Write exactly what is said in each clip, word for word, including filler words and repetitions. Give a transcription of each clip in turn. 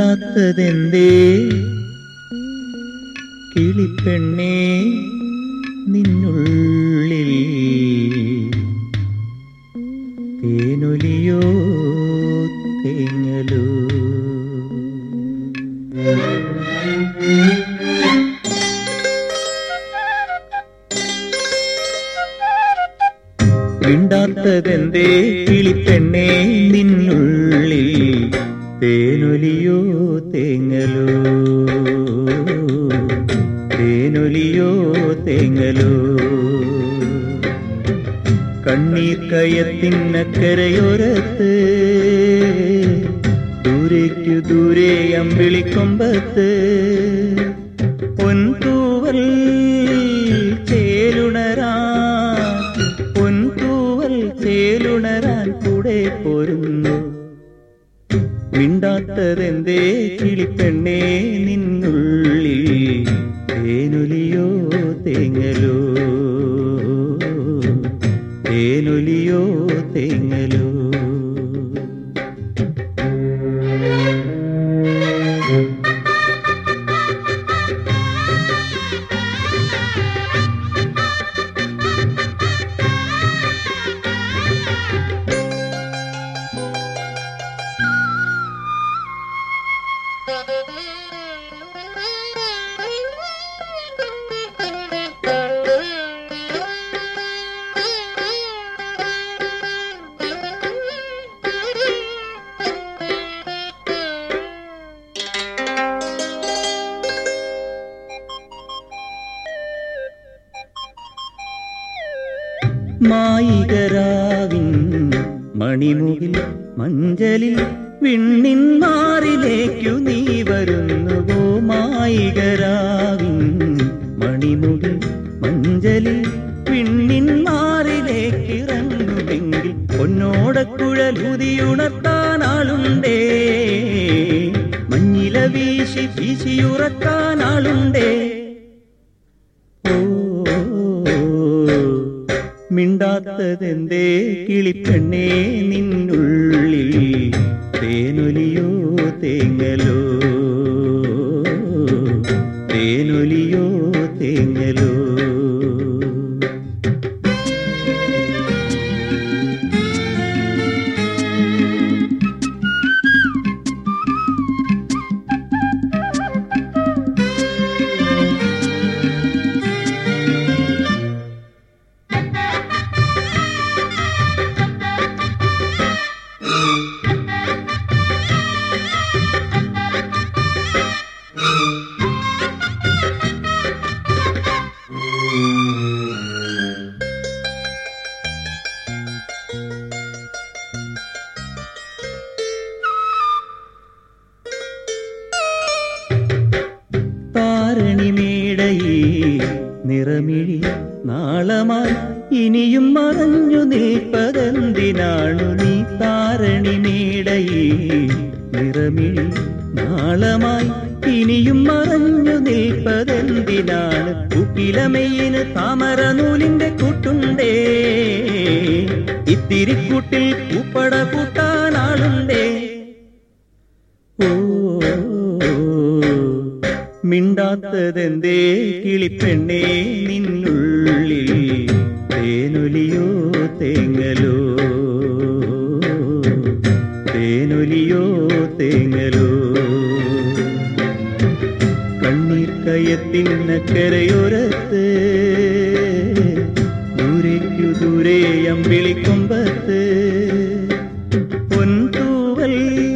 മിണ്ടാത്തതെന്തേ കിളിപ്പെണ്ണേ നിന്നുള്ളിൽ തേനൊലിയോ തേങ്ങലോ മിണ്ടാത്തതെന്തേ കിളിപ്പെണ്ണേ നിന്നുള്ളിൽ തേനൊലിയോ തേങ്ങലോ തേനൊലിയോ തേങ്ങലോ കണ്ണീർ കയത്തിനക്കരയോരത്ത് ദൂരേക്കു ദൂരെ അമ്പിളിക്കൊമ്പത്ത് പൊൻതൂവൽ ചേലുണരാൻ പൊൻതൂവൽ ചേലുണരാൻ കൂടെ പോരുന്നു. മിണ്ടാത്തതെന്തേ കിളിപ്പെണ്ണേ നിന്നുള്ളിൽ തേനൊലിയോ തേങ്ങലോ തേനൊലിയോ തേങ്ങലോ മായികരാവിൻ മണിമുകിൽ മഞ്ചലിൽ വിണ്ണിൻ മാറിലേക്കു നീ വരുന്നുവോ. മായികരാവിൻ മണിമുകിൽ മഞ്ചലിൽ വിണ്ണിൻ മാറിലേക്കിറങ്ങുമെങ്കിൽ പൊന്നോടക്കുഴലുതിയുണർത്താൻ ആളുണ്ടേ, മഞ്ഞില വീശി വീശിയുറക്കാൻ ആളുണ്ടേ. മിണ്ടാത്തതെന്തേ കിളിപ്പെണ്ണേ നിന്നുള്ളിൽ തേനൊലിയോ തേങ്ങലോ തേനൊലിയോ തേങ്ങലോ താരണിമേടയിൽ നിറമിഴി നാളമായി ഇനിയും മറഞ്ഞു നിൽപ്പതെന്തിനാണു നീ. താരണിമേടയിൽ നിറമിഴി നാളമായി ഇനിയും മറഞ്ഞു നിൽപ്പതെന്തിനാണ്. കുട്ടിലമയിന് താമര നൂലിന്റെ കൂട്ടുണ്ടേ, ഇത്തിരി കൂട്ടിൽ പൂപ്പട കൂട്ടാൻ ആളുണ്ടേ. ഓ മിണ്ടാത്തതെന്തേ കിളിപ്പെണ്ണേ നിന്നുള്ളിൽ തേനൊലിയോ തേങ്ങലോ തേനൊലിയോ തേങ്ങലോ കണ്ണീർ കയത്തിനക്കരയോരത്ത് ദൂരേക്കു ദൂരെ അമ്പിളിക്കൊമ്പത്ത് പൊൻതൂവൽ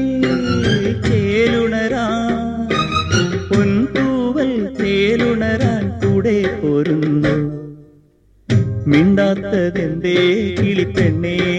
ചേലുണരാൻ പൊൻതൂവൽ ചേലുണരാൻ കൂടെ പോരുന്നു. മിണ്ടാത്തതെന്തേ കിളിപ്പെണ്ണേ